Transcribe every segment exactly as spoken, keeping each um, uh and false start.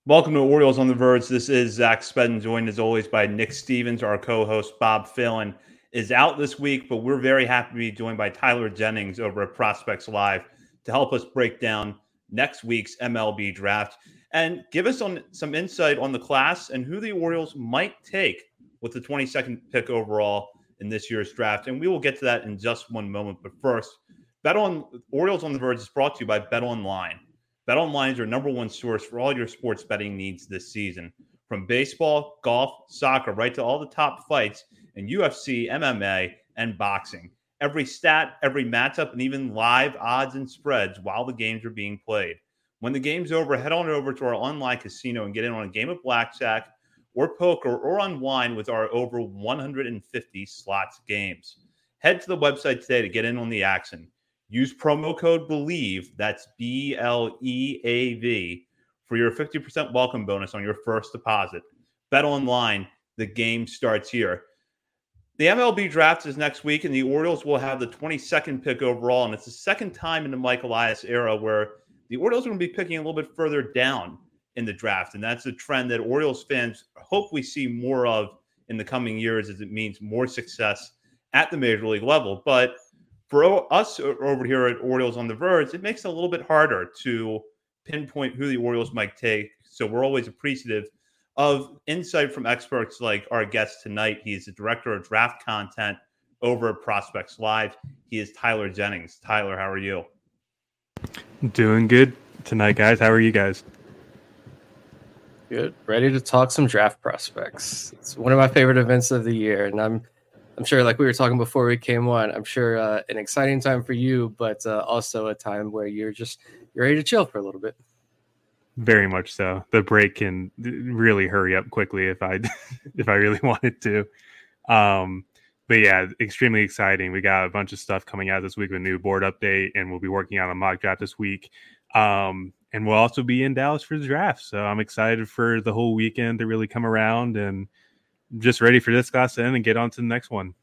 Welcome to Orioles on the Verge. This is Zach Spedden, joined as always by Nick Stevens. Our co-host Bob Phelan is out this week, but we're very happy to be joined by Tyler Jennings over at Prospects Live to help us break down next week's M L B draft and give us on some insight on the class and who the Orioles might take with the twenty-second pick overall in this year's draft. And we will get to that in just one moment. But first, Bet on Orioles on the Verge is brought to you by BetOnline. BetOnline is your number one source for all your sports betting needs this season. From baseball, golf, soccer, right to all the top fights in U F C, M M A, and boxing. Every stat, every matchup, and even live odds and spreads while the games are being played. When the game's over, head on over to our online casino and get in on a game of blackjack or poker or unwind with our over one hundred fifty slots games. Head to the website today to get in on the action. Use promo code BELIEVE, that's B L E A V, for your fifty percent welcome bonus on your first deposit. Bet online, the game starts here. The M L B draft is next week, and the Orioles will have the twenty-second pick overall, and it's the second time in the Mike Elias era where the Orioles are going to be picking a little bit further down in the draft, and that's a trend that Orioles fans hope we see more of in the coming years as it means more success at the major league level. But for us over here at Orioles on the Verge, it makes it a little bit harder to pinpoint who the Orioles might take. So we're always appreciative of insight from experts like our guest tonight. He's the director of draft content over at Prospects Live. He is Tyler Jennings. Tyler, how are you? Doing good tonight, guys. How are you guys? Good. Ready to talk some draft prospects. It's one of my favorite events of the year, and I'm I'm sure, like we were talking before we came on, I'm sure uh, an exciting time for you, but uh, also a time where you're just you're ready to chill for a little bit. Very much so. The break can really hurry up quickly if I if I really wanted to. Um, but yeah, extremely exciting. We got a bunch of stuff coming out this week with a new board update, and we'll be working on a mock draft this week. Um, and we'll also be in Dallas for the draft. So I'm excited for the whole weekend to really come around and just ready for this class to end and get on to the next one.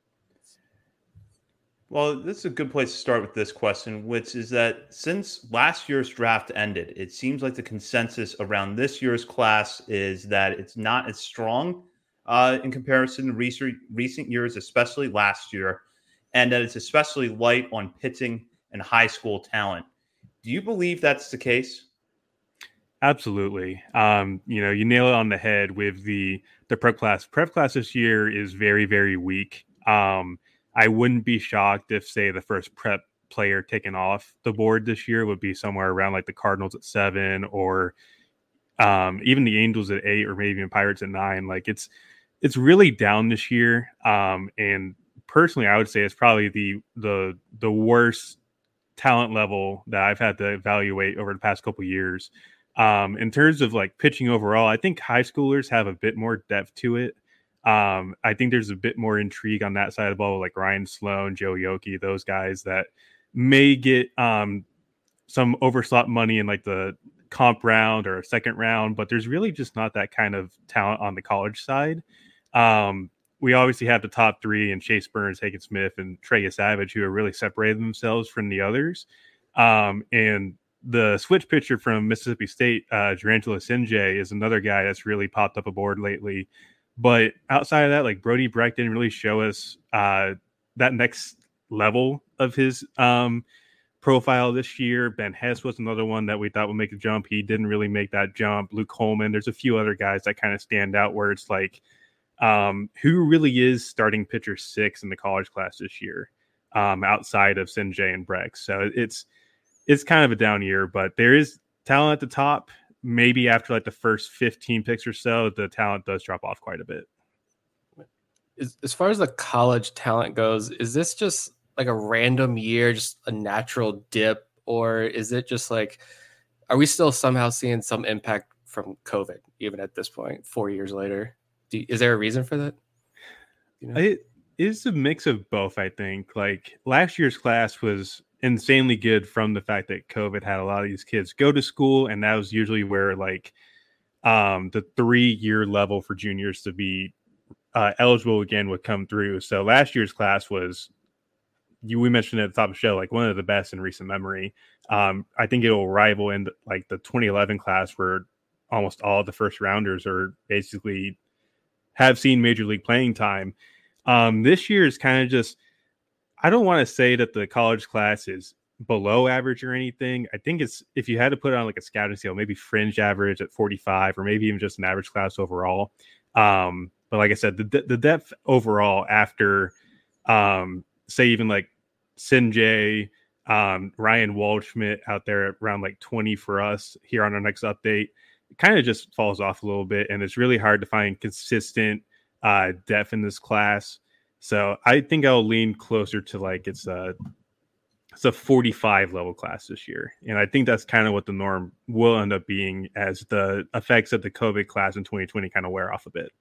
Well, this is a good place to start with this question, which is that since last year's draft ended, it seems like the consensus around this year's class is that it's not as strong uh, in comparison to recent, recent years, especially last year, and that it's especially light on pitching and high school talent. Do you believe that's the case? Absolutely. Um, you know, you nail it on the head with the the prep class. Prep class this year is very, very weak. Um, I wouldn't be shocked if, say, the first prep player taken off the board this year would be somewhere around like the Cardinals at seven, or um, even the Angels at eight, or maybe even Pirates at nine. Like it's it's really down this year. Um, and personally, I would say it's probably the the the worst talent level that I've had to evaluate over the past couple of years. Um, in terms of like pitching overall, I think high schoolers have a bit more depth to it. Um, I think there's a bit more intrigue on that side of the ball, like Ryan Sloan, Joe Yoki, those guys that may get um, some overslot money in like the comp round or a second round, but there's really just not that kind of talent on the college side. Um, we obviously have the top three and Chase Burns, Hagen Smith, and Trey Savage, who are really separated themselves from the others. Um, and the switch pitcher from Mississippi State, uh, Jarangelo Sinjay, is another guy that's really popped up aboard lately. But outside of that, like Brody Brecht didn't really show us uh, that next level of his um, profile this year. Ben Hess was another one that we thought would make a jump. He didn't really make that jump. Luke Coleman, there's a few other guys that kind of stand out where it's like, um, who really is starting pitcher six in the college class this year um, outside of Sinjay and Brecht? So it's it's kind of a down year, but there is talent at the top. Maybe after like the first fifteen picks or so, the talent does drop off quite a bit. As, as far as the college talent goes, is this just like a random year, just a natural dip, or is it just like, are we still somehow seeing some impact from COVID even at this point, four years later? Do, is there a reason for that? You know? It is a mix of both, I think. Like last year's class was insanely good from the fact that COVID had a lot of these kids go to school, and that was usually where like um the three-year level for juniors to be uh, eligible again would come through. So last year's class was, you we mentioned at the top of the show, like one of the best in recent memory. Um, I think it'll rival in the, like the twenty eleven class where almost all the first rounders are basically have seen major league playing time. Um, this year is kind of just, I don't want to say that the college class is below average or anything. I think it's, if you had to put it on like a scouting scale, maybe fringe average at forty-five, or maybe even just an average class overall. Um, but like I said, the the depth overall after, um, say even like Sinjay, um, Ryan Waldschmidt out there at around like twenty for us here on our next update, it kind of just falls off a little bit, and it's really hard to find consistent uh, depth in this class. So I think I'll lean closer to like it's a it's a forty-five level class this year, and I think that's kind of what the norm will end up being as the effects of the COVID class in twenty twenty kind of wear off a bit.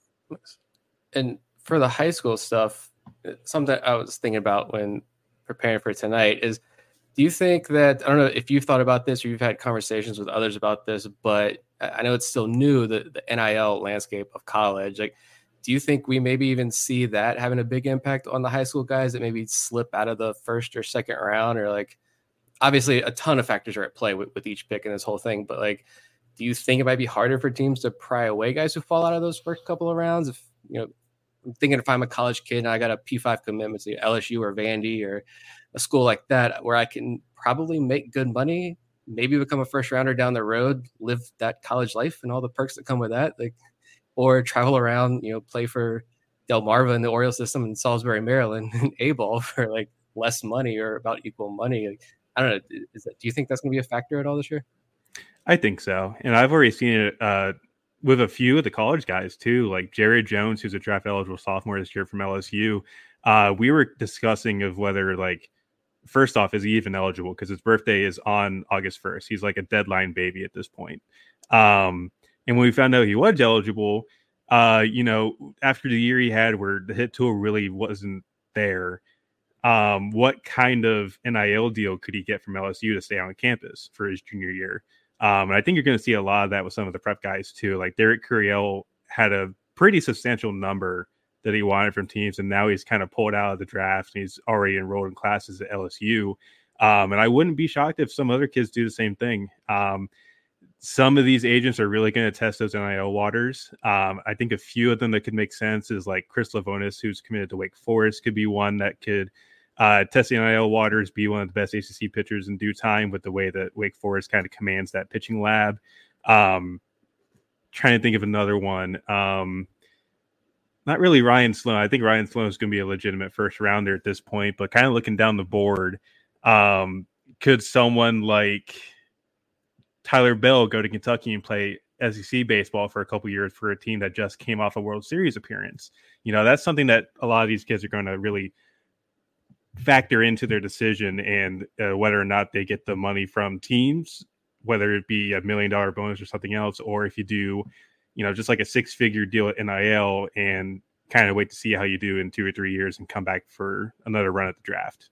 And for the high school stuff, something I was thinking about when preparing for tonight is, do you think that, I don't know if you've thought about this or you've had conversations with others about this, but I know it's still new, the, the N I L landscape of college. Like, do you think we maybe even see that having a big impact on the high school guys that maybe slip out of the first or second round? Or like, obviously a ton of factors are at play with, with each pick in this whole thing, but like, do you think it might be harder for teams to pry away guys who fall out of those first couple of rounds? If, you know, I'm thinking if I'm a college kid and I got a P five commitment to L S U or Vandy or a school like that, where I can probably make good money, maybe become a first rounder down the road, live that college life and all the perks that come with that, like, or travel around, you know, play for Delmarva in the Orioles system in Salisbury, Maryland, and A-ball for like less money or about equal money. Like, I don't know. Is that, do you think that's going to be a factor at all this year? I think so. And I've already seen it uh, with a few of the college guys too, like Jared Jones, who's a draft eligible sophomore this year from L S U. Uh, we were discussing of whether, like, first off, is he even eligible? Because his birthday is on August first. He's like a deadline baby at this point. Um, and when we found out he was eligible, uh, you know, after the year he had where the hit tool really wasn't there, um, what kind of N I L deal could he get from L S U to stay on campus for his junior year? Um, and I think you're going to see a lot of that with some of the prep guys too. Like Derek Curiel had a pretty substantial number that he wanted from teams, and now he's kind of pulled out of the draft and he's already enrolled in classes at L S U. Um, and I wouldn't be shocked if some other kids do the same thing. Um, some of these agents are really going to test those N I L waters. Um, I think a few of them that could make sense is like Chris Lavonis, who's committed to Wake Forest, could be one that could uh, test the N I L waters, be one of the best A C C pitchers in due time with the way that Wake Forest kind of commands that pitching lab. Um, trying to think of another one. Um, Not really Ryan Sloan. I think Ryan Sloan is going to be a legitimate first rounder at this point, but kind of looking down the board, um, could someone like Tyler Bell go to Kentucky and play S E C baseball for a couple years for a team that just came off a World Series appearance? You know, that's something that a lot of these kids are going to really factor into their decision, and uh, whether or not they get the money from teams, whether it be a million dollar bonus or something else, or if you do, you know, just like a six figure deal at N I L and kind of wait to see how you do in two or three years and come back for another run at the draft.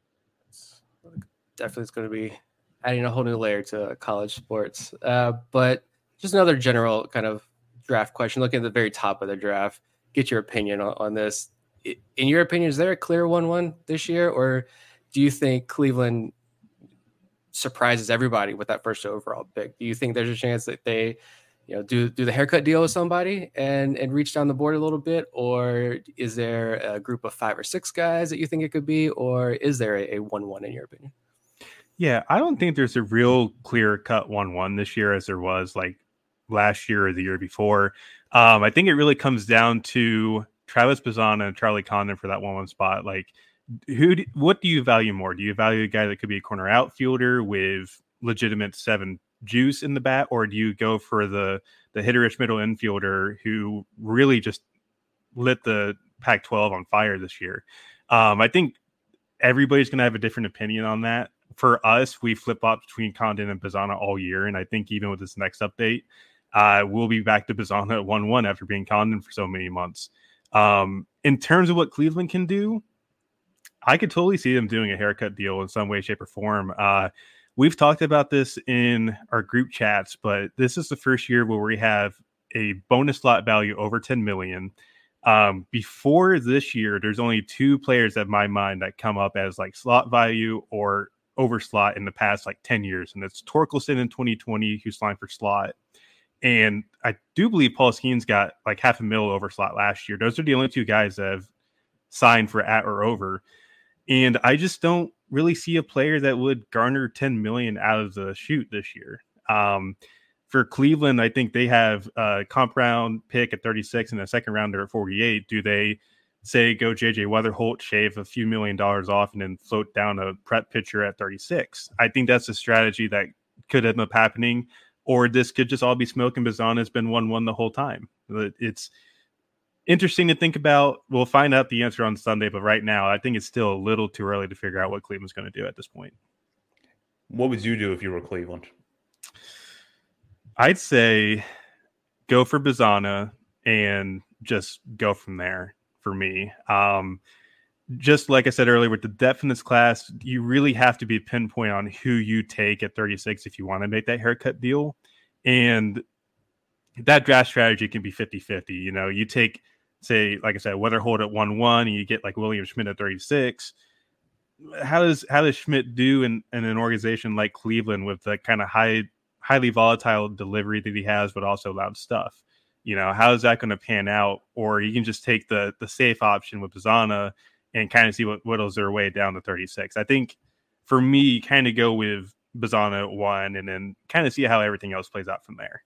Definitely it's going to be adding a whole new layer to college sports. Uh, but just another general kind of draft question, looking at the very top of the draft, get your opinion on, on this. In your opinion, is there a clear one one this year, or do you think Cleveland surprises everybody with that first overall pick? Do you think there's a chance that they, you know, do do the haircut deal with somebody and and reach down the board a little bit, or is there a group of five or six guys that you think it could be, or is there a, a one one in your opinion? Yeah, I don't think there's a real clear cut one one this year as there was like last year or the year before. Um, I think it really comes down to Travis Bazzana and Charlie Condon for that one one spot. Like, who? Do, what do you value more? Do you value a guy that could be a corner outfielder with legitimate seven juice in the bat, or do you go for the the hitterish middle infielder who really just lit the Pac twelve on fire this year? Um, I think everybody's going to have a different opinion on that. For us, we flip flop between Condon and Bazzana all year, and I think even with this next update, uh, we'll be back to Bazzana at one one after being Condon for so many months. Um, in terms of what Cleveland can do, I could totally see them doing a haircut deal in some way, shape, or form. Uh, we've talked about this in our group chats, but this is the first year where we have a bonus slot value over ten million. Um, before this year, there's only two players in my mind that come up as like slot value or over slot in the past like ten years, and it's Torkelson in twenty twenty, who signed for slot, And I do believe Paul Skeens got like half a mil over slot last year. Those are the only two guys that have signed for at or over. And I just don't really see a player that would garner ten million out of the shoot this year. Um, for Cleveland, I think they have a comp round pick at thirty-six and a second rounder at forty-eight. Do they say go J J Weatherholt, shave a few million dollars off, and then float down a prep pitcher at thirty-six? I think that's a strategy that could end up happening. Or this could just all be smoke and Bazana has been one one the whole time. It's interesting to think about. We'll find out the answer on Sunday, but right now I think it's still a little too early to figure out what Cleveland's going to do at this point. What would you do if you were Cleveland? I'd say go for Bazana and just go from there for me. Um, just like I said earlier, with the depth in this class, you really have to be pinpoint on who you take at thirty-six if you want to make that haircut deal. And that draft strategy can be fifty-fifty. You know, you take, say, like I said, Weatherholt at one one, and you get like William Schmidt at thirty-six. How does how does Schmidt do in, in an organization like Cleveland with the kind of high, highly volatile delivery that he has, but also loud stuff? You know, how is that going to pan out? Or you can just take the the safe option with Bazana and kind of see what whittles their way down to thirty-six. I think for me, kind of go with Bazana at one and then kind of see how everything else plays out from there.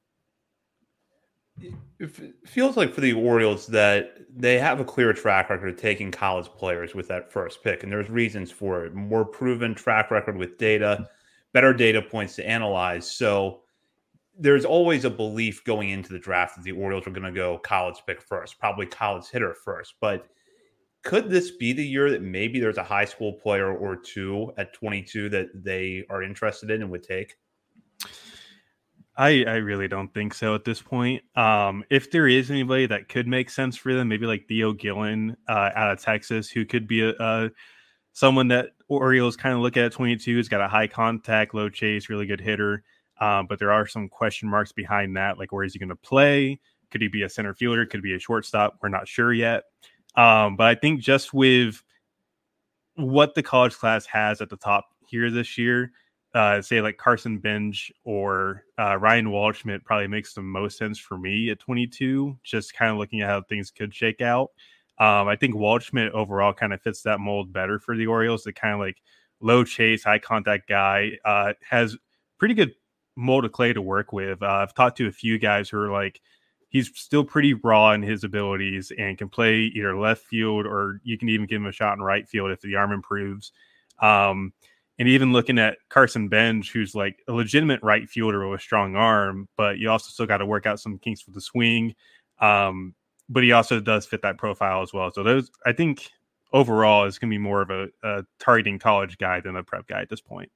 It feels like for the Orioles that they have a clear track record of taking college players with that first pick, and there's reasons for it. More proven track record with data, better data points to analyze. So there's always a belief going into the draft that the Orioles are going to go college pick first, probably college hitter first. But could this be the year that maybe there's a high school player or two at twenty-two that they are interested in and would take? I, I really don't think so at this point. Um, if there is anybody that could make sense for them, maybe like Theo Gillen uh, out of Texas, who could be a, a someone that Orioles kind of look at at twenty-two. He's got a high contact, low chase, really good hitter. Um, but there are some question marks behind that, like where is he going to play? Could he be a center fielder? Could he be a shortstop? We're not sure yet. Um, but I think just with what the college class has at the top here this year, uh, say like Carson Bench or uh, Ryan Waldschmidt probably makes the most sense for me at twenty-two, just kind of looking at how things could shake out. Um, I think Waldschmidt overall kind of fits that mold better for the Orioles. The kind of like low chase, high contact guy, uh, has pretty good mold of clay to work with. Uh, I've talked to a few guys who are like, he's still pretty raw in his abilities and can play either left field or you can even give him a shot in right field if the arm improves. Um, and even looking at Carson Bench, who's like a legitimate right fielder with a strong arm, but you also still got to work out some kinks with the swing. Um, but he also does fit that profile as well. So those, I think overall is going to be more of a, a targeting college guy than a prep guy at this point.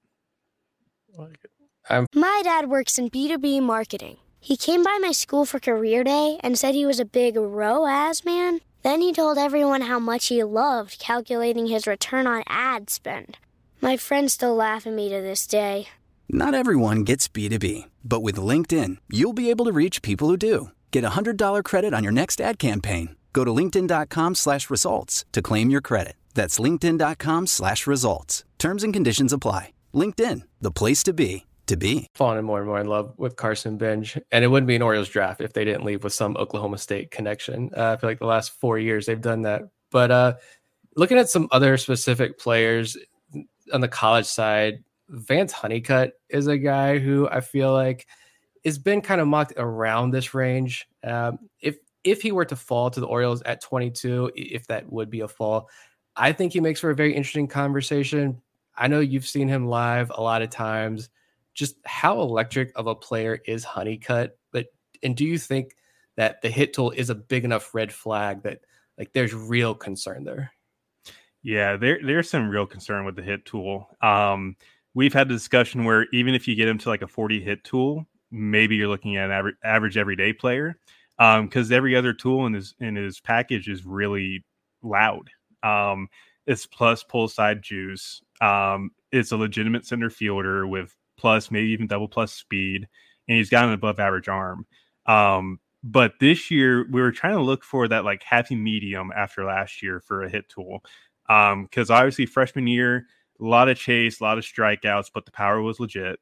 Um, My dad works in B two B marketing. He came by my school for career day and said he was a big R O A S man. Then he told everyone how much he loved calculating his return on ad spend. My friends still laugh at me to this day. Not everyone gets B two B, but with LinkedIn, you'll be able to reach people who do. Get a one hundred dollars credit on your next ad campaign. Go to linkedin.com slash results to claim your credit. That's linkedin.com slash results. Terms and conditions apply. LinkedIn, the place to be. To be falling more and more in love with Carson Bench, and it wouldn't be an Orioles draft if they didn't leave with some Oklahoma State connection. Uh, I feel like the last four years they've done that. But uh, looking at some other specific players on the college side, Vance Honeycutt is a guy who I feel like has been kind of mocked around this range. Um, if if he were to fall to the Orioles at twenty-two, if that would be a fall, I think he makes for a very interesting conversation. I know you've seen him live a lot of times. Just how electric of a player is Honeycutt? But and do you think that the hit tool is a big enough red flag that like there's real concern there? Yeah, there there's some real concern with the hit tool. Um, we've had the discussion where even if you get him to like a forty hit tool, maybe you're looking at an average, average everyday player, because um, every other tool in his in his package is really loud. Um, it's plus pull side juice. Um, it's a legitimate center fielder with plus maybe even double plus speed, and he's got an above average arm. Um, but this year we were trying to look for that like happy medium after last year for a hit tool. Um, because obviously freshman year, a lot of chase, a lot of strikeouts, but the power was legit.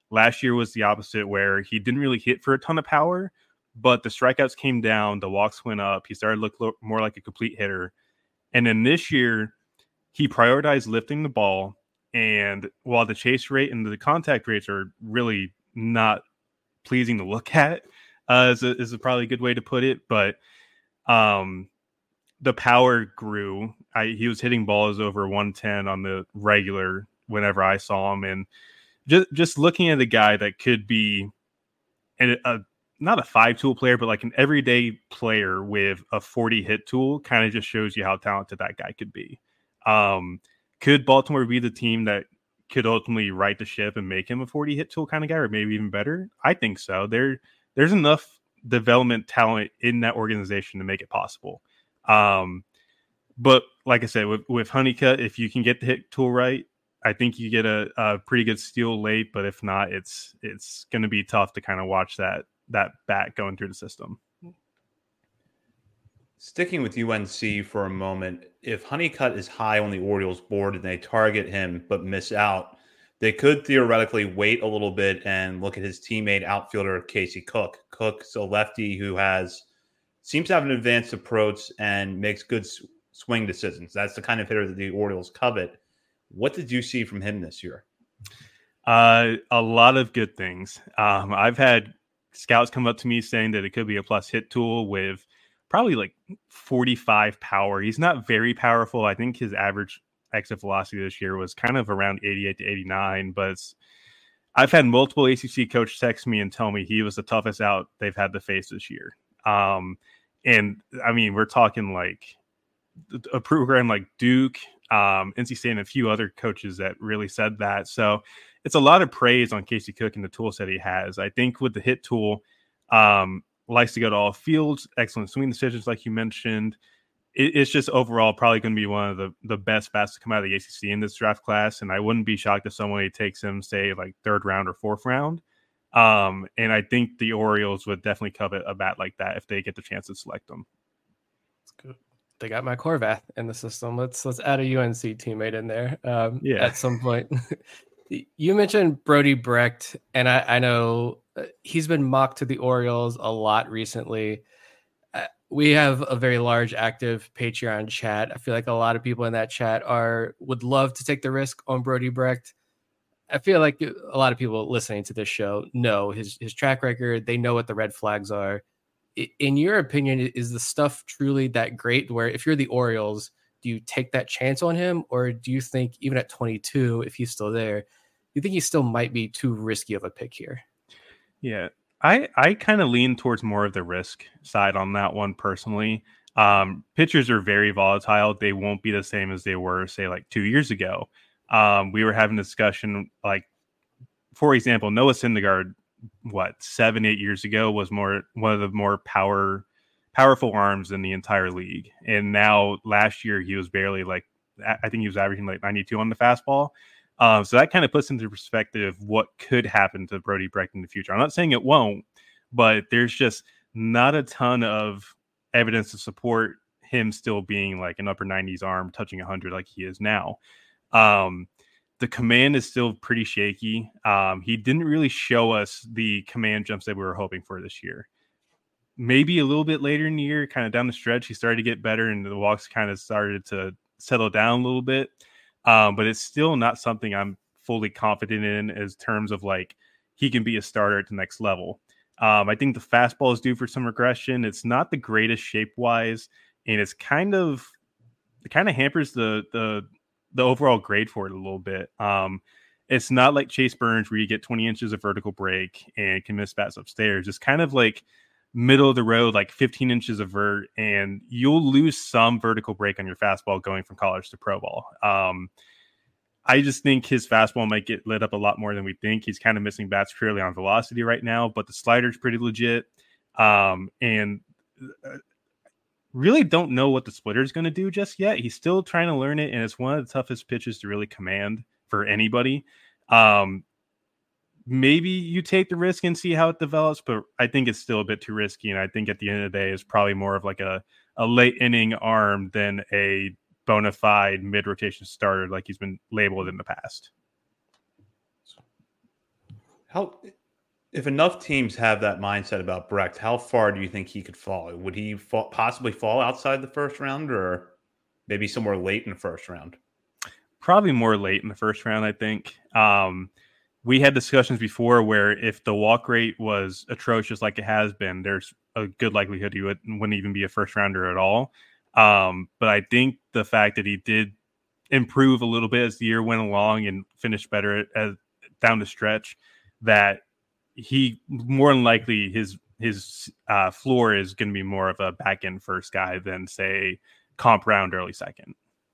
Last year was the opposite, where he didn't really hit for a ton of power, but the strikeouts came down, the walks went up. He started to look lo- more like a complete hitter. And then this year, he prioritized lifting the ball. And while the chase rate and the contact rates are really not pleasing to look at, uh, is, a, is a probably a good way to put it. But um, the power grew. I, he was hitting balls over one ten on the regular whenever I saw him. And just, just looking at a guy that could be a, a not a five-tool player, but like an everyday player with a forty hit tool kind of just shows you how talented that guy could be. Um, could Baltimore be the team that could ultimately right the ship and make him a forty hit tool kind of guy, or maybe even better? I think so. There, there's enough development talent in that organization to make it possible. Um, but like I said, with, with Honeycutt, if you can get the hit tool right, I think you get a, a pretty good steal late. But if not, it's it's going to be tough to kind of watch that that bat going through the system. Sticking with U N C for a moment, if Honeycutt is high on the Orioles board and they target him but miss out, they could theoretically wait a little bit and look at his teammate outfielder Casey Cook. Cook's a lefty who has seems to have an advanced approach and makes good s- swing decisions. That's the kind of hitter that the Orioles covet. What did you see from him this year? Uh, a lot of good things. Um, I've had scouts come up to me saying that it could be a plus hit tool with probably like forty-five power. He's not very powerful. I think his average exit velocity this year was kind of around eighty-eight to eighty-nine, but it's, I've had multiple A C C coaches text me and tell me he was the toughest out they've had to face this year. Um, and I mean, we're talking like a program like Duke, um, N C State, and a few other coaches that really said that. So it's a lot of praise on Casey Cook and the tool set he has. I think with the hit tool, um, likes to go to all fields, excellent swing decisions, like you mentioned. It, it's just overall probably going to be one of the, the best bats to come out of the A C C in this draft class. And I wouldn't be shocked if somebody takes him, say, like third round or fourth round. Um, and I think the Orioles would definitely covet a bat like that if they get the chance to select them. That's good. They got Mike Horvath in the system. Let's let's add a U N C teammate in there um, yeah. at some point. You mentioned Brody Brecht, and I, I know he's been mocked to the Orioles a lot recently. Uh, we have a very large active Patreon chat. I feel like a lot of people in that chat are would love to take the risk on Brody Brecht. I feel like a lot of people listening to this show know his his track record. They know what the red flags are. In your opinion, is the stuff truly that great where if you're the Orioles, do you take that chance on him? Or do you think even at twenty-two, if he's still there, you think he still might be too risky of a pick here? Yeah, I, I kind of lean towards more of the risk side on that one personally. Um, pitchers are very volatile. They won't be the same as they were, say, like two years ago. Um, we were having a discussion, like, for example, Noah Syndergaard, what, seven, eight years ago was more one of the more power powerful arms in the entire league. And now last year he was barely like, I think he was averaging like ninety-two on the fastball. Um, so that kind of puts into perspective what could happen to Brody Brecht in the future. I'm not saying it won't, but there's just not a ton of evidence to support him still being like an upper nineties arm touching one hundred like he is now. Um, the command is still pretty shaky. Um, he didn't really show us the command jumps that we were hoping for this year. Maybe a little bit later in the year, kind of down the stretch, he started to get better and the walks kind of started to settle down a little bit. Um, but it's still not something I'm fully confident in as terms of like he can be a starter at the next level. Um, I think the fastball is due for some regression. It's not the greatest shape wise, and it's kind of it kind of hampers the the the overall grade for it a little bit. Um, it's not like Chase Burns where you get twenty inches of vertical break and can miss bats upstairs. It's kind of like middle of the road, like fifteen inches of vert, and you'll lose some vertical break on your fastball going from college to pro ball. Um, I just think his fastball might get lit up a lot more than we think. He's kind of missing bats purely on velocity right now, but the slider's pretty legit. Um, and really don't know what the splitter is going to do just yet. He's still trying to learn it, and it's one of the toughest pitches to really command for anybody. Um, maybe you take the risk and see how it develops, but I think it's still a bit too risky. And I think at the end of the day, it's probably more of like a, a late inning arm than a bona fide mid-rotation starter like he's been labeled in the past. How, if enough teams have that mindset about Brecht, how far do you think he could fall? Would he fall, possibly fall outside the first round, or maybe somewhere late in the first round? Probably more late in the first round, I think. Um, we had discussions before where if the walk rate was atrocious like it has been, there's a good likelihood he would, wouldn't even be a first rounder at all. Um, but I think the fact that he did improve a little bit as the year went along and finished better as down the stretch, that he more than likely his his uh, floor is going to be more of a back end first guy than say comp round early second.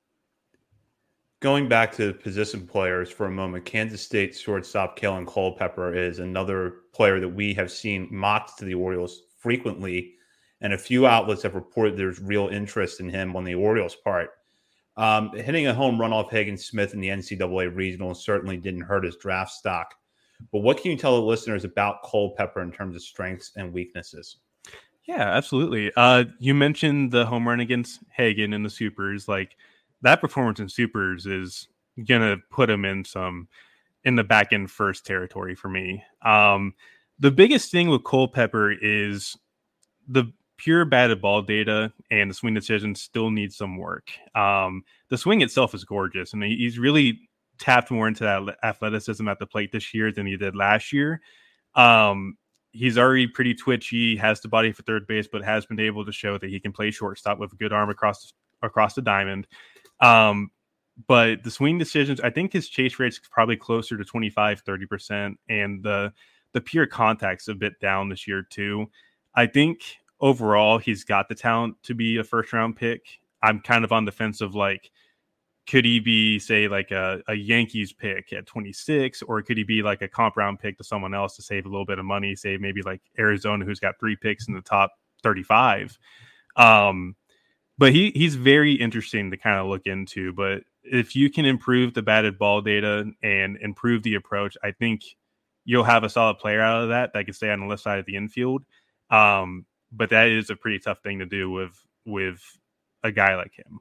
Going back to position players for a moment, Kansas State shortstop Kalen Culpepper is another player that we have seen mocked to the Orioles frequently, and a few outlets have reported there's real interest in him on the Orioles' part. Um, hitting a home run off Hagen Smith in the N C double A regional certainly didn't hurt his draft stock. But what can you tell the listeners about Culpepper in terms of strengths and weaknesses? Yeah, absolutely. Uh, you mentioned the home run against Hagen in the Supers. Like, that performance in Supers is gonna put him in some in the back end first territory for me. Um, the biggest thing with Culpepper is the pure batted ball data and the swing decision still needs some work. Um, the swing itself is gorgeous, and he's really tapped more into that athleticism at the plate this year than he did last year. Um, he's already pretty twitchy, has the body for third base, but has been able to show that he can play shortstop with a good arm across across the diamond. Um, but the swing decisions, I think his chase rate's probably closer to twenty-five, thirty percent, and the the pure contact's a bit down this year too. I think overall he's got the talent to be a first round pick. I'm kind of on the fence of like, could he be, say, like a, a Yankees pick at twenty-six, or could he be like a comp round pick to someone else to save a little bit of money, say maybe like Arizona, who's got three picks in the top thirty-five. Um, but he he's very interesting to kind of look into. But if you can improve the batted ball data and improve the approach, I think you'll have a solid player out of that that can stay on the left side of the infield. Um, but that is a pretty tough thing to do with with a guy like him.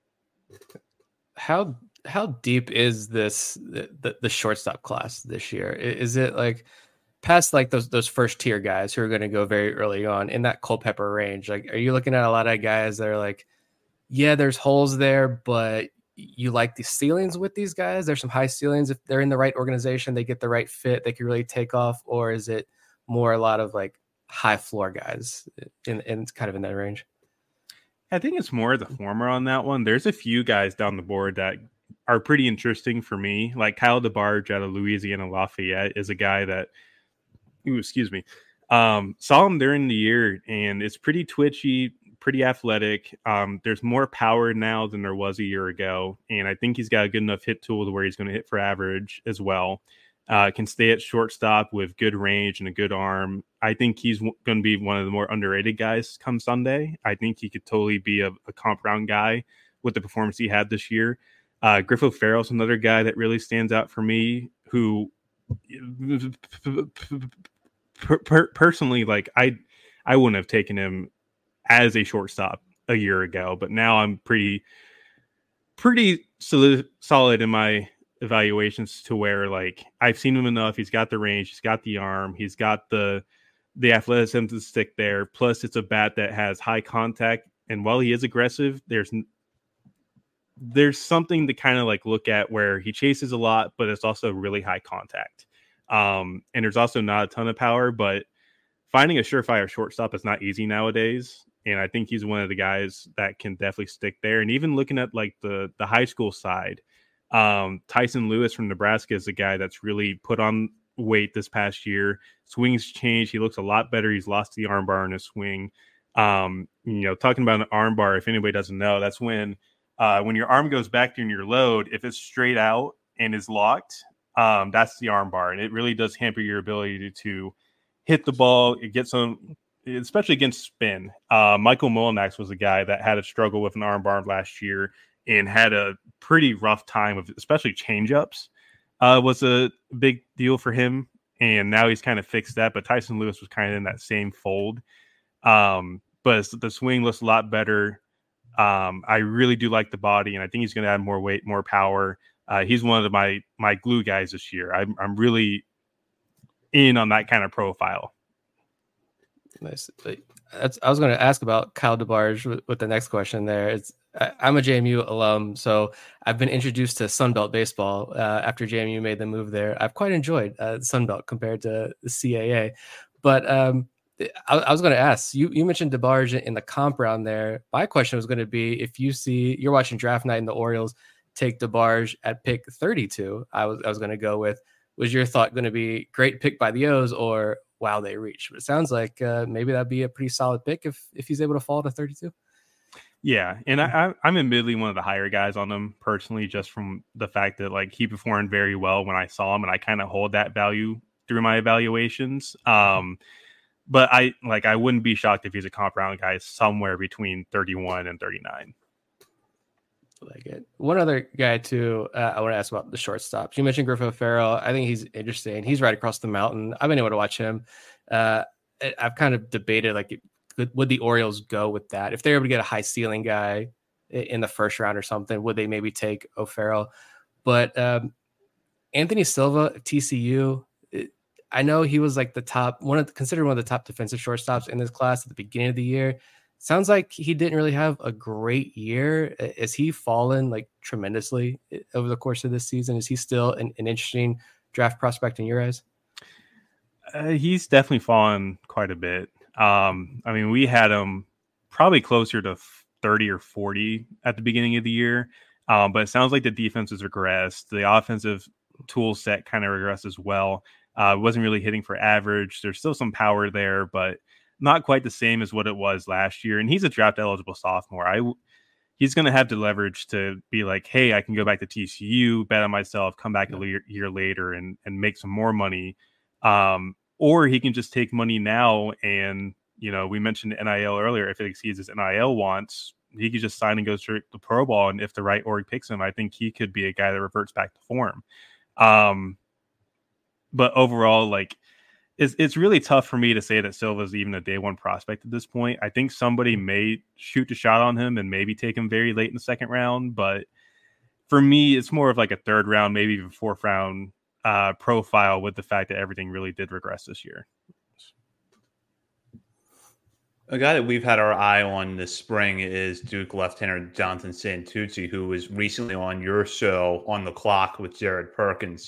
How how deep is this the, the, the shortstop class this year? Is it like past like those those first tier guys who are going to go very early on in that Culpepper range? Like, are you looking at a lot of guys that are like, yeah, there's holes there, but you like the ceilings with these guys? There's some high ceilings. If they're in the right organization, they get the right fit, they can really take off. Or is it more a lot of like high floor guys in, in kind of in that range? I think it's more the former on that one. There's a few guys down the board that are pretty interesting for me. Like Kyle DeBarge out of Louisiana Lafayette is a guy that, ooh, excuse me, um, saw him during the year, and it's pretty twitchy, pretty athletic. Um, there's more power now than there was a year ago, and I think he's got a good enough hit tool to where he's going to hit for average as well. Uh, can stay at shortstop with good range and a good arm. I think he's w- going to be one of the more underrated guys come Sunday. I think he could totally be a, a comp round guy with the performance he had this year. Uh, Griffo Farrell's another guy that really stands out for me, who per- per- personally, like I, I wouldn't have taken him as a shortstop a year ago, but now I'm pretty, pretty solid, solid in my evaluations to where like I've seen him enough. He's got the range, he's got the arm, he's got the the athleticism to stick there. Plus, it's a bat that has high contact, and while he is aggressive, there's there's something to kind of like look at where he chases a lot, but it's also really high contact. Um, and there's also not a ton of power, but finding a surefire shortstop is not easy nowadays. And I think he's one of the guys that can definitely stick there. And even looking at like the the high school side, Um, Tyson Lewis from Nebraska is a guy that's really put on weight this past year. Swings changed. He looks a lot better. He's lost the arm bar in his swing. Um, you know, talking about an arm bar, if anybody doesn't know, that's when uh, when your arm goes back during your load, if it's straight out and is locked, um, that's the arm bar. And it really does hamper your ability to, to hit the ball. It gets some, especially against spin. Uh, Michael Molinax was a guy that had a struggle with an arm bar last year and had a pretty rough time of, especially changeups, uh, was a big deal for him. And now he's kind of fixed that. But Tyson Lewis was kind of in that same fold. Um, but the swing looks a lot better. Um, I really do like the body, and I think he's going to add more weight, more power. Uh, he's one of the, my my glue guys this year. I'm I'm really in on that kind of profile. Nice. That's, I was going to ask about Kyle DeBarge with, with the next question there. It's I, I'm a J M U alum, so I've been introduced to Sunbelt baseball uh, after J M U made the move there. I've quite enjoyed uh, Sunbelt compared to the C A A. But um, I, I was going to ask, you, you mentioned DeBarge in the comp round there. My question was going to be, if you see, you're watching draft night and the Orioles take DeBarge at pick thirty-two, I was I was going to go with, was your thought going to be great pick by the O's or wow, they reach? But it sounds like uh, maybe that'd be a pretty solid pick if if he's able to fall to thirty-two. Yeah, and I, I'm admittedly one of the higher guys on him personally, just from the fact that like he performed very well when I saw him, and I kind of hold that value through my evaluations. Um, but I like I wouldn't be shocked if he's a comp round guy somewhere between thirty-one and thirty-nine. Like it. One other guy too, uh, I want to ask about the shortstops. You mentioned Griffin Farrell. I think he's interesting. He's right across the mountain. I've been able to watch him. Uh, I've kind of debated like, would the Orioles go with that if they're able to get a high ceiling guy in the first round or something? Would they maybe take O'Farrell? But um, Anthony Silva, T C U. It, I know he was like the top one of the, considered one of the top defensive shortstops in this class at the beginning of the year. Sounds like he didn't really have a great year. Is he fallen like tremendously over the course of this season? Is he still an, an interesting draft prospect in your eyes? Uh, he's definitely fallen quite a bit. Um, I mean, we had him probably closer to thirty or forty at the beginning of the year. Um, but it sounds like the defense has regressed. The offensive tool set kind of regressed as well. Uh, wasn't really hitting for average. There's still some power there, but not quite the same as what it was last year. And he's a draft eligible sophomore. I, he's going to have the leverage to be like, hey, I can go back to T C U, bet on myself, come back yeah. a le- year later and, and make some more money. Um, or he can just take money now. And, you know, we mentioned N I L earlier. If it exceeds his N I L wants, he could just sign and go straight to pro ball. And if the right org picks him, I think he could be a guy that reverts back to form. Um, but overall, like, It's it's really tough for me to say that Silva's even a day one prospect at this point. I think somebody may shoot a shot on him and maybe take him very late in the second round. But for me, it's more of like a third round, maybe even fourth round uh, profile with the fact that everything really did regress this year. A guy that we've had our eye on this spring is Duke left-hander Jonathan Santucci, who was recently on your show On the Clock with Jared Perkins.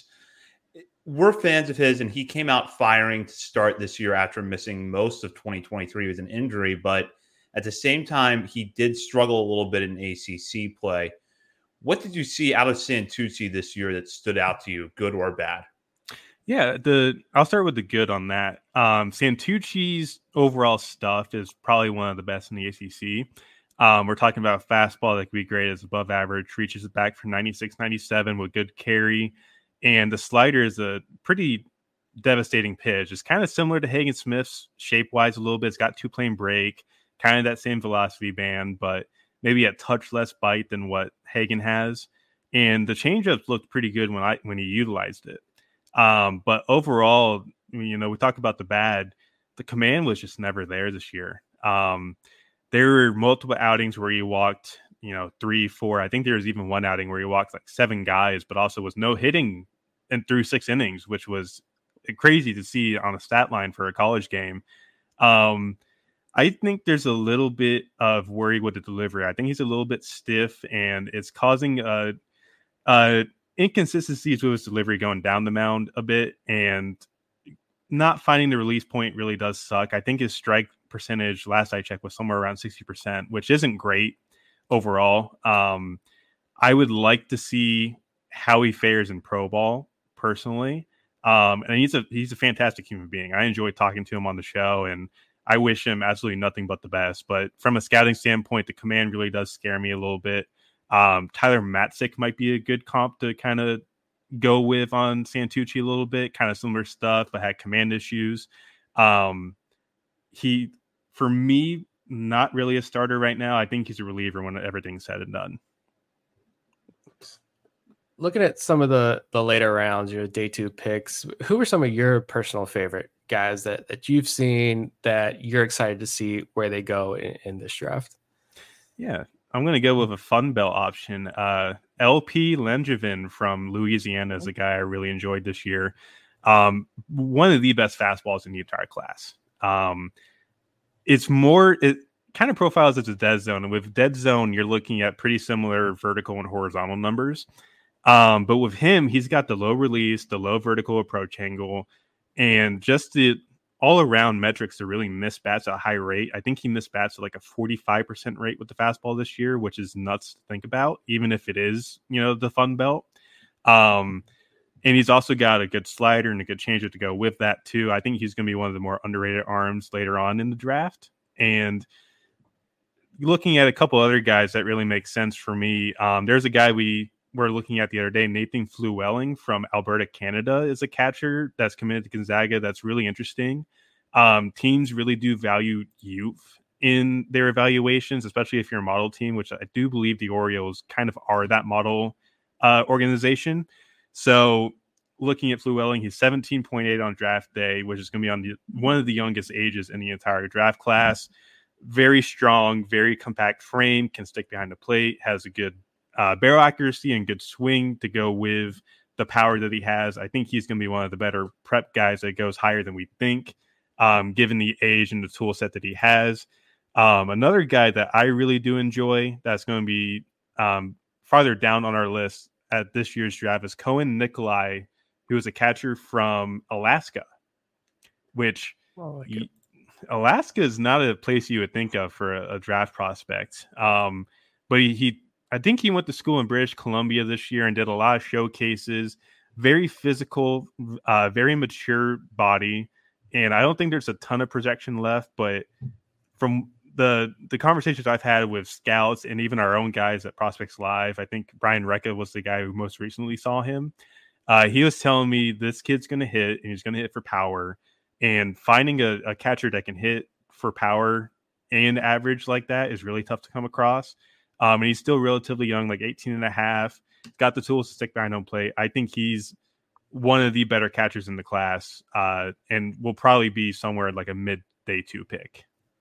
We're fans of his, and he came out firing to start this year after missing most of twenty twenty-three with an injury. But at the same time, he did struggle a little bit in A C C play. What did you see out of Santucci this year that stood out to you, good or bad? Yeah, the I'll start with the good on that. Um, Santucci's overall stuff is probably one of the best in the A C C. Um, we're talking about fastball that could be great as above average, reaches it back for ninety-six, ninety-seven with good carry. And the slider is a pretty devastating pitch. It's kind of similar to Hagen Smith's shape-wise a little bit. It's got two-plane break, kind of that same velocity band, but maybe a touch less bite than what Hagen has. And the changeups looked pretty good when I when he utilized it. Um, but overall, you know, we talk about the bad. The command was just never there this year. Um, there were multiple outings where he walked – you know, three, four. I think there was even one outing where he walked like seven guys, but also was no hitting and through six innings, which was crazy to see on a stat line for a college game. Um, I think there's a little bit of worry with the delivery. I think he's a little bit stiff, and it's causing uh, uh, inconsistencies with his delivery going down the mound a bit, and not finding the release point really does suck. I think his strike percentage, last I checked, was somewhere around sixty percent, which isn't great overall. um I would like to see how he fares in pro ball personally. Um and he's a he's a fantastic human being. I enjoy talking to him on the show, and I wish him absolutely nothing but the best. But from a scouting standpoint, the command really does scare me a little bit. um Tyler Matzik might be a good comp to kind of go with on Santucci a little bit, kind of similar stuff, but had command issues. um he for me not really a starter right now. I think he's a reliever when everything's said and done. Looking at some of the the later rounds, your day two picks, who are some of your personal favorite guys that, that you've seen that you're excited to see where they go in, in this draft? Yeah, I'm going to go with a Fun Belt option. Uh, L P Langevin from Louisiana is a guy I really enjoyed this year. Um, one of the best fastballs in the entire class. Um, it's more, it kind of profiles as a dead zone. And with dead zone, you're looking at pretty similar vertical and horizontal numbers. Um, but with him, he's got the low release, the low vertical approach angle, and just the all around metrics to really miss bats at a high rate. I think he missed bats at like a forty-five percent rate with the fastball this year, which is nuts to think about, even if it is, you know, the Fun Belt. Um, and he's also got a good slider and a good changeup to go with that too. I think he's going to be one of the more underrated arms later on in the draft. And looking at a couple other guys that really make sense for me, um, there's a guy we were looking at the other day, Nathan Flewelling from Alberta, Canada, is a catcher that's committed to Gonzaga. That's really interesting. Um, teams really do value youth in their evaluations, especially if you're a model team, which I do believe the Orioles kind of are that model uh, organization. So looking at Flewelling, he's seventeen point eight on draft day, which is going to be on the one of the youngest ages in the entire draft class. Very strong, very compact frame, can stick behind the plate, has a good uh, barrel accuracy and good swing to go with the power that he has. I think he's going to be one of the better prep guys that goes higher than we think, um, given the age and the tool set that he has. Um, another guy that I really do enjoy that's going to be um, farther down on our list at this year's draft is Cohen Nikolai, who is a catcher from Alaska, which Oh, like y- Alaska is not a place you would think of for a, a draft prospect. Um, but he, he, I think he went to school in British Columbia this year and did a lot of showcases. Very physical, uh, very mature body, and I don't think there's a ton of projection left. But from the the conversations I've had with scouts and even our own guys at Prospects Live, I think Brian Recca was the guy who most recently saw him. Uh, he was telling me this kid's going to hit, and he's going to hit for power. And finding a, a catcher that can hit for power and average like that is really tough to come across. Um, and he's still relatively young, like eighteen and a half. Got the tools to stick behind home plate. I think he's one of the better catchers in the class, uh, and will probably be somewhere like a mid day two pick.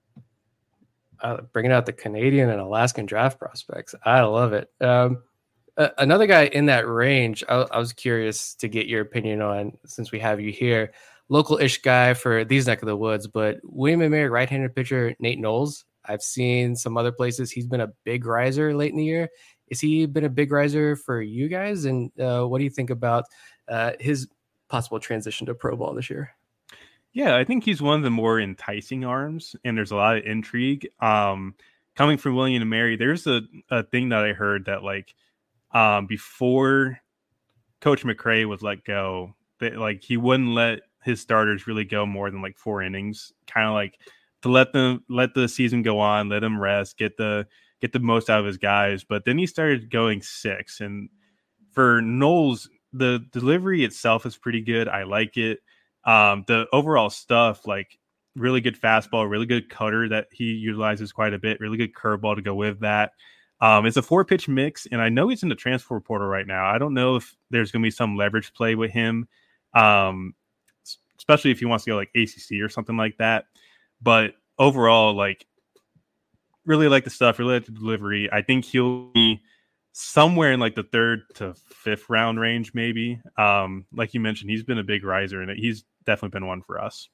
Uh, bringing out the Canadian and Alaskan draft prospects. I love it. Um, uh, another guy in that range, I, I was curious to get your opinion on, since we have you here. Local-ish guy for these neck of the woods, but William and Mary right-handed pitcher Nate Knowles. I've seen some other places he's been a big riser late in the year. Is he been a big riser for you guys? And uh, what do you think about uh, his possible transition to pro ball this year? Yeah, I think he's one of the more enticing arms, and there's a lot of intrigue. Um, coming from William and Mary, there's a, a thing that I heard that like um, before Coach McRae was let go, that like he wouldn't let his starters really go more than like four innings, kind of like to let them let the season go on, let him rest, get the get the most out of his guys. But then he started going six, and for Knowles, the delivery itself is pretty good. I like it. Um, the overall stuff, like really good fastball, really good cutter that he utilizes quite a bit, really good curveball to go with that. Um, it's a four pitch mix, and I know he's in the transfer portal right now. I don't know if there's going to be some leverage play with him. Um, especially if he wants to go like A C C or something like that. But overall, like really like the stuff, really like the delivery. I think he'll be somewhere in like the third to fifth round range, maybe. Um, like you mentioned, he's been a big riser, and he's definitely been one for us.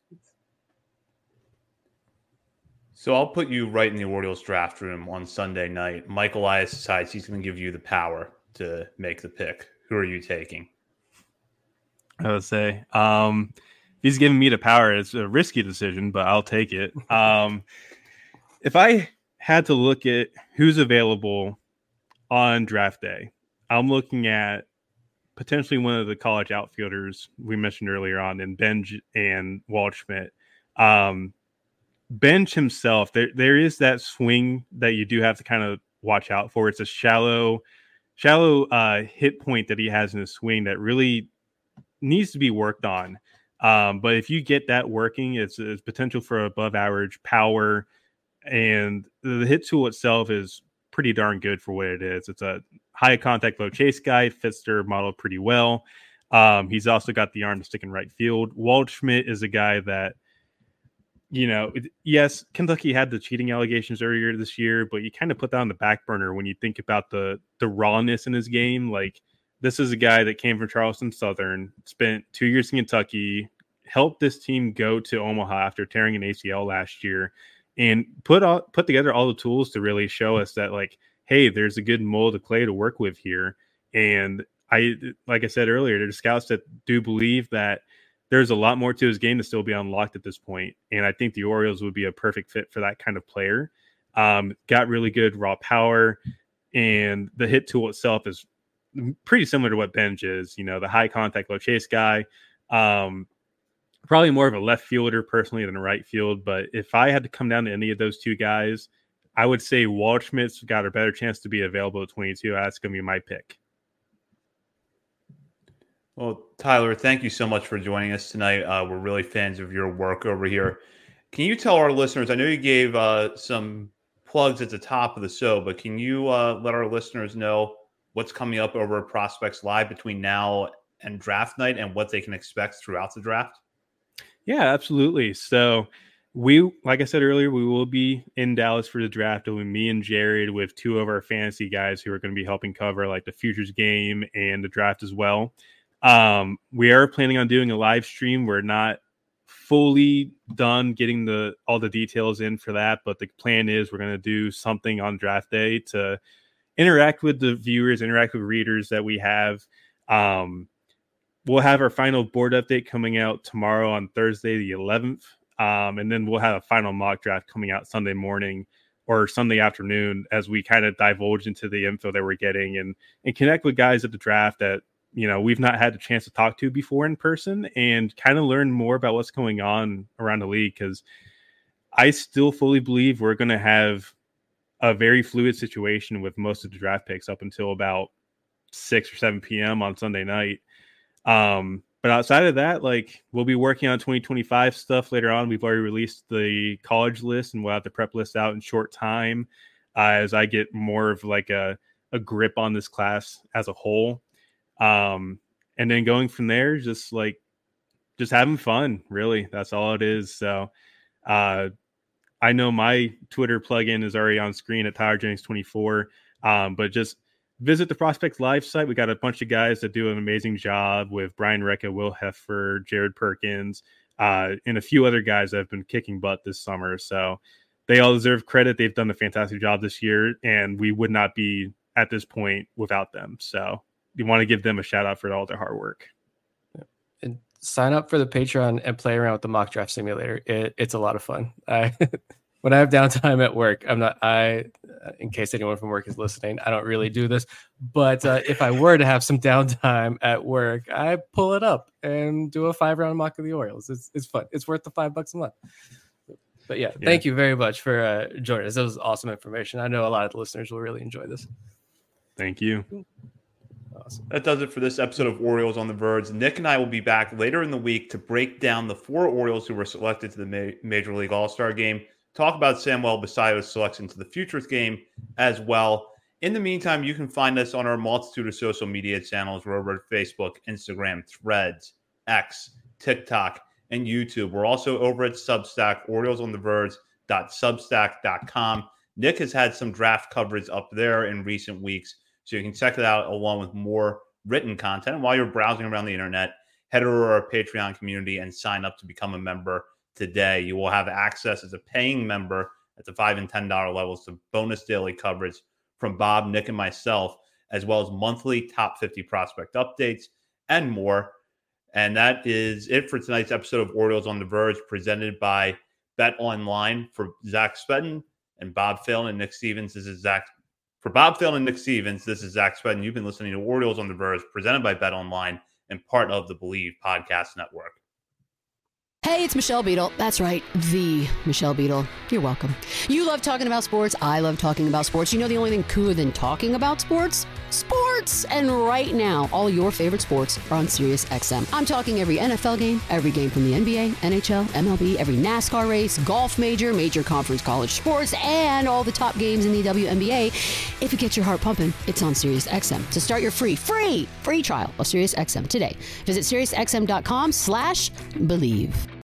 So I'll put you right in the Orioles draft room on Sunday night. Mike Elias decides he's going to give you the power to make the pick. Who are you taking? I would say, um, he's giving me the power. It's a risky decision, but I'll take it. Um, if I had to look at who's available on draft day, I'm looking at potentially one of the college outfielders we mentioned earlier on in Benj and Waldschmidt. Um, Benj himself, there there is that swing that you do have to kind of watch out for. It's a shallow, shallow uh, hit point that he has in his swing that really needs to be worked on. Um, but if you get that working, it's, it's potential for above average power, and the hit tool itself is pretty darn good for what it is. It's a high contact, low chase guy, fits their model pretty well. Um, he's also got the arm to stick in right field. Waldschmidt is a guy that, you know, yes, Kentucky had the cheating allegations earlier this year, but you kind of put that on the back burner when you think about the the rawness in his game. Like this is a guy that came from Charleston Southern, spent two years in Kentucky, helped this team go to Omaha after tearing an A C L last year, and put all, put together all the tools to really show us that, like, hey, there's a good mold of clay to work with here. And I, like I said earlier, there's scouts that do believe that there's a lot more to his game to still be unlocked at this point. And I think the Orioles would be a perfect fit for that kind of player. Um, got really good raw power, and the hit tool itself is pretty similar to what Benj is, you know, the high contact, low chase guy. Um, probably more of a left fielder personally than a right field. But if I had to come down to any of those two guys, I would say Waldschmidt's got a better chance to be available at twenty-two. That's going to be my pick. Well, Tyler, thank you so much for joining us tonight. Uh, we're really fans of your work over here. Can you tell our listeners, I know you gave uh, some plugs at the top of the show, but can you uh, let our listeners know what's coming up over at Prospects Live between now and draft night and what they can expect throughout the draft? Yeah, absolutely. So we, like I said earlier, we will be in Dallas for the draft. It'll be me and Jared with two of our fantasy guys who are going to be helping cover like the futures game and the draft as well. Um, we are planning on doing a live stream. We're not fully done getting the all the details in for that, but the plan is we're going to do something on draft day to interact with the viewers, interact with readers that we have. Um, we'll have our final board update coming out tomorrow on Thursday, the eleventh. Um, and then we'll have a final mock draft coming out Sunday morning or Sunday afternoon as we kind of divulge into the info that we're getting and, and connect with guys at the draft that, you know, we've not had a chance to talk to before in person and kind of learn more about what's going on around the league. Cause I still fully believe we're going to have a very fluid situation with most of the draft picks up until about six or seven p.m. on Sunday night. Um, but outside of that, like we'll be working on twenty twenty-five stuff later on. We've already released the college list and we'll have the prep list out in short time uh, as I get more of like a, a grip on this class as a whole. Um, and then going from there, just like, just having fun, really. That's all it is. So, uh, I know my Twitter plugin is already on screen at Tyler Jennings twenty-four. Um, but just visit the Prospects Live site. We got a bunch of guys that do an amazing job with Brian Recca, Will Heffer, Jared Perkins, uh, and a few other guys that have been kicking butt this summer. So they all deserve credit. They've done a fantastic job this year, and we would not be at this point without them. So you want to give them a shout out for all their hard work. And sign up for the Patreon and play around with the mock draft simulator. It, it's a lot of fun. I, when I have downtime at work, I'm not, I, in case anyone from work is listening, I don't really do this, but uh, if I were to have some downtime at work, I pull it up and do a five round mock of the Orioles. It's, it's fun. It's worth the five bucks a month. But yeah, yeah. Thank you very much for uh, joining us. That was awesome information. I know a lot of the listeners will really enjoy this. Thank you. Awesome. That does it for this episode of Orioles on the Verge. Nick and I will be back later in the week to break down the four Orioles who were selected to the Ma- Major League All-Star Game, talk about Samuel Basallo's selection to the Futures Game as well. In the meantime, you can find us on our multitude of social media channels. We're over at Facebook, Instagram, Threads, X, TikTok, and YouTube. We're also over at Substack, Orioles on the Verge dot substack dot com. Nick has had some draft coverage up there in recent weeks, so you can check it out along with more written content. While you're browsing around the internet, head over to our Patreon community and sign up to become a member today. You will have access as a paying member at the five dollars and ten dollars levels to bonus daily coverage from Bob, Nick, and myself, as well as monthly top fifty prospect updates and more. And that is it for tonight's episode of Orioles on the Verge, presented by Bet Online. For Zach Spedden and Bob Phelan and Nick Stevens, this is Zach. For Bob Phelan and Nick Stevens, this is Zach Spedden. You've been listening to Orioles on the Verge, presented by Bet Online and part of the Believe Podcast Network. Hey, it's Michelle Beadle. That's right, the Michelle Beadle. You're welcome. You love talking about sports. I love talking about sports. You know the only thing cooler than talking about sports? Sports! And right now, all your favorite sports are on Sirius X M. I'm talking every N F L game, every game from the N B A, N H L, M L B, every NASCAR race, golf major, major conference college sports, and all the top games in the W N B A. If it gets your heart pumping, it's on Sirius X M. To start your free, free, free trial of Sirius X M today, visit SiriusXM.com slash believe.